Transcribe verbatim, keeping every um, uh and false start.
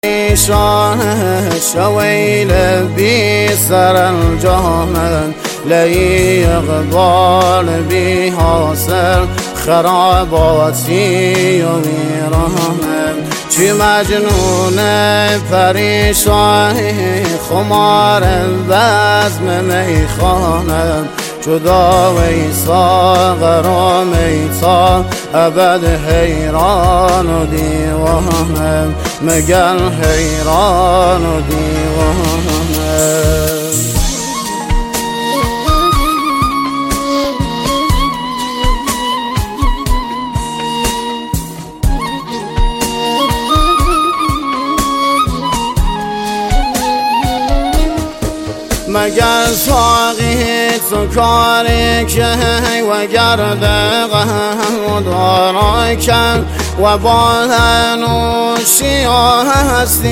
شويل بسر الجهل لي اقبال بها سر خراباتی و ویرانم چی مجنون پریشان خمار بزم میخانم جدا ویسا غرام ایتا ابد حیران و دیوانم مگل حیران و دیوانم مگر ساقی تو کاری که و گرد غم دارای کن و با نوشی هستی